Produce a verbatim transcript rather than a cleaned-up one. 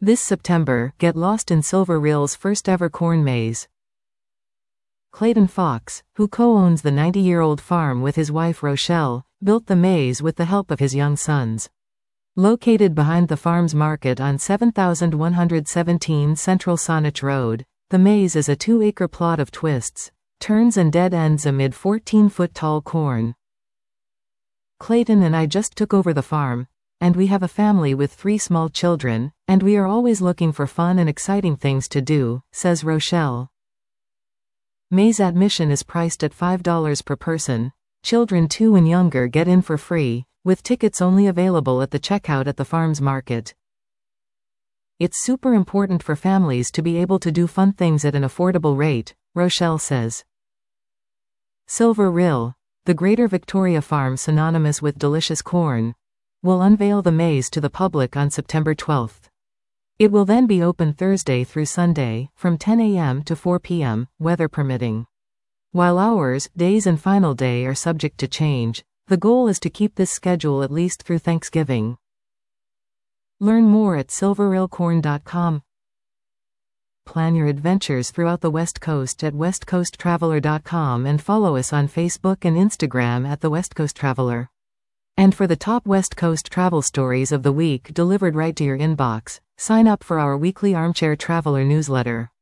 This September, get lost in Silver Reel's first ever corn maze. Clayton Fox, who co-owns the ninety-year-old farm with his wife Rochelle, built the maze with the help of his young sons. Located behind the farm's market on seven thousand one hundred seventeen Central Saanich Road, the maze is a two-acre plot of twists, turns and dead ends amid fourteen-foot-tall corn. Clayton and I just took over the farm, and we have a family with three small children, and we are always looking for fun and exciting things to do, says Rochelle. Maze admission is priced at five dollars per person. Children two and younger get in for free, with tickets only available at the checkout at the farm's market. It's super important for families to be able to do fun things at an affordable rate, Rochelle says. Silver Reel, the Greater Victoria farm synonymous with delicious corn, will unveil the maze to the public on September twelfth. It will then be open Thursday through Sunday, from ten a m to four p m, weather permitting. While hours, days and final day are subject to change, the goal is to keep this schedule at least through Thanksgiving. Learn more at silver reel corn dot com. Plan your adventures throughout the West Coast at west coast traveler dot com and follow us on Facebook and Instagram at The West Coast Traveler. And for the top West Coast travel stories of the week delivered right to your inbox, sign up for our weekly Armchair Traveler newsletter.